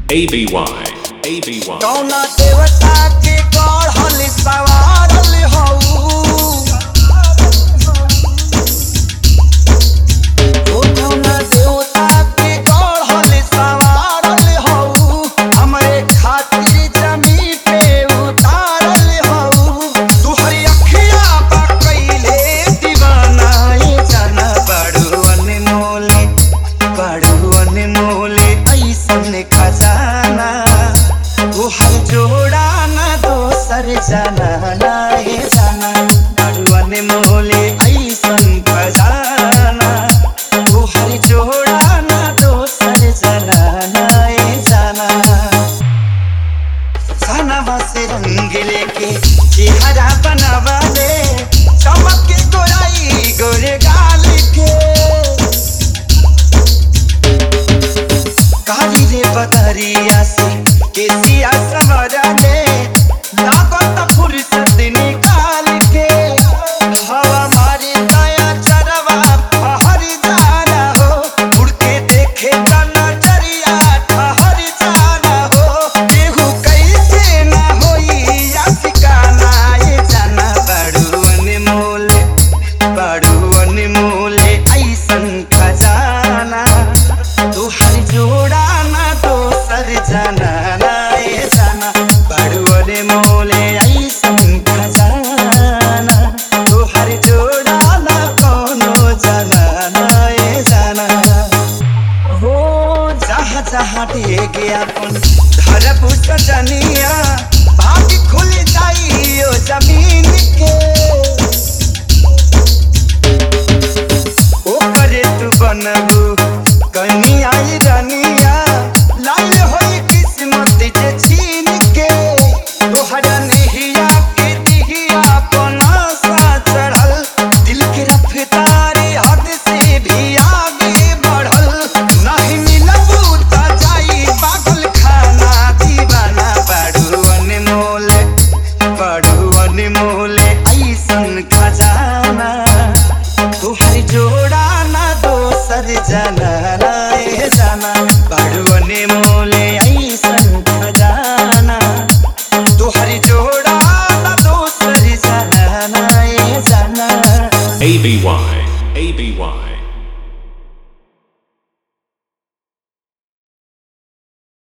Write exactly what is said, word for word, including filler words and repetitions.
A B Y, A B Y. कौना देवता के गढ़ल सवारल हऊ ओ कौना देवता के गढ़ल सवारल हऊ हमरे खातिर जमीन पे उतारल हऊ तुहरी अखिया बा कइले दीवाना ये जाना बड़ू अनमोले बड़ू अनमोले ऐसन खजाना तुहर जोड़ा ना दोसर जाना ना ये जाना बड़ू अनमोले ऐसन खजाना तुहर जोड़ा ना दोसर जाना ना ये जाना सनवा से रंग लेके चेहरा बनावा ले चमक के गोराई गोरे गाल के काली रे बदरिया से केसिया सवरा ले लागत फुर्सत निकाल के हवा मारी दया चरवा फहर जाना हो उड़ के देखे त नजरिया ठहर जाना हो केहू कैसे ना होई आशिकाना ये जाना बड़ू अनमोले बड़ू अनमोले ऐसन खजाना तुहर जोड़ा ना दोसर जाना ना ये जाना बड़ू अनमोले ऐसन खजाना तुहर जोड़ा ना कोनो जाना ना ये जाना हो जहाँ जहाँ टेके अपन धरब सजनिया भाग खुल जाई ओ जमीन के ओकरे तू बनबू कनिया रनिया लाल होई किस्मत जे छीन के तोहरा नहिया के दिहिया अपना सा चढ़ल दिल के रफ्तारी हद से भी आगे बढ़ल नहीं मिलबू त जाई पागल खाना दीवाना बड़ू अनमोले बड़ू अनमोले ऐसन खजाना तुहर जोड़ा ना दोसर जाना ना ये जाना बड़ू अनमोले ऐसन खजाना तुहर जोड़ा ना दोसर जाना ना ये जाना A B Y, A B Y.